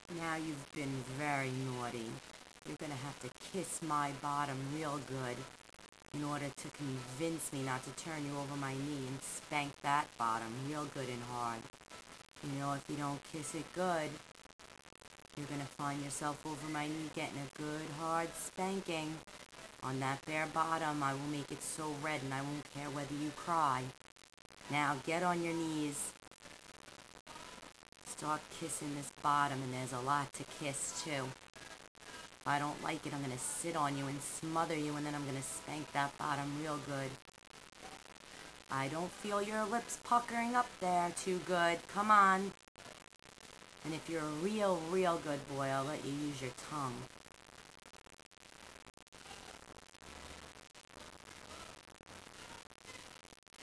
Now you've been very naughty. You're gonna have to kiss my bottom real good in order to convince me not to turn you over my knee and spank that bottom real good and hard. You know, if you don't kiss it good, you're gonna find yourself over my knee getting a good hard spanking. On that bare bottom, I will make it so red and I won't care whether you cry. Now get on your knees. Start kissing this bottom, and there's a lot to kiss too. If I don't like it, I'm gonna sit on you and smother you, and then I'm gonna spank that bottom real good. I don't feel your lips puckering up there too good. Come on. And if you're a real good boy, I'll let you use your tongue.